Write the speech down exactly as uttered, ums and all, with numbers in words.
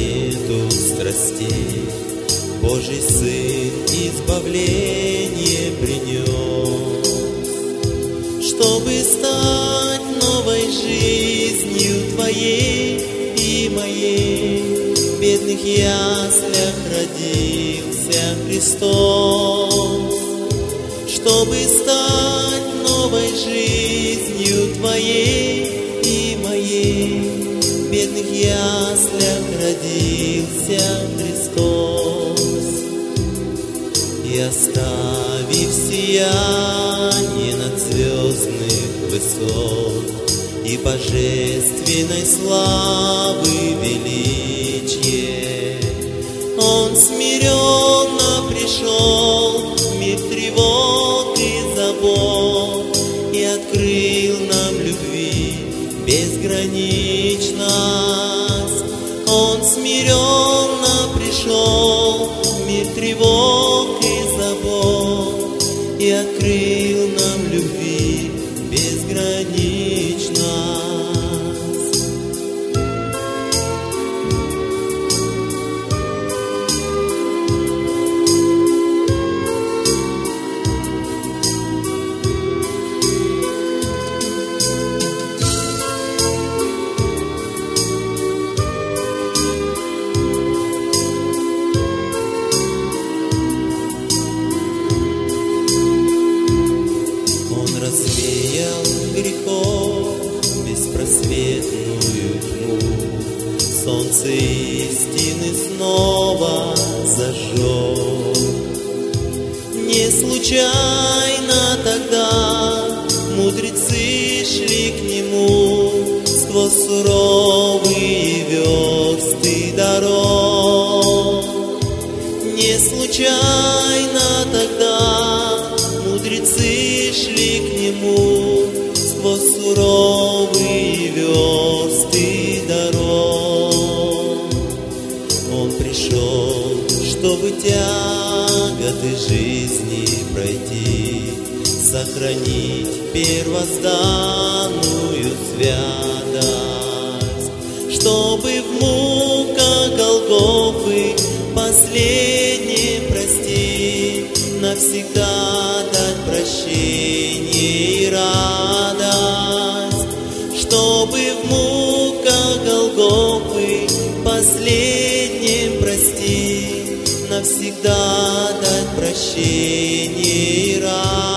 нету страстей, Божий Сын избавление принес, чтобы стать новой жизнью Твоей и моей. В бедных яслях родился Христос, чтобы стать новой жизнью Твоей и моей. В бедных яслях родился Христос. И оставив сияние над звездных высот и божественной славы величие, Он смиренно пришел в мир тревог и забот и открыл нам любви безграничность. Он смиренно пришел в мир тревог и забот и открыл нам любви безграничность. Развеял грехов беспросветную тьму, солнце истины снова зажег. Не случайно тогда мудрецы шли к Нему сквозь суровые версты дорог. Не случайно тогда мудрецы шли к Нему сквозь суровые версты дорог. Он пришел, чтобы тяготы жизни пройти, сохранить первозданную святость, чтобы в муках Голгофы последнее простить, навсегда дать прощение и радость, чтобы в муках Голгофы последнее простить, навсегда дать прощение и радость.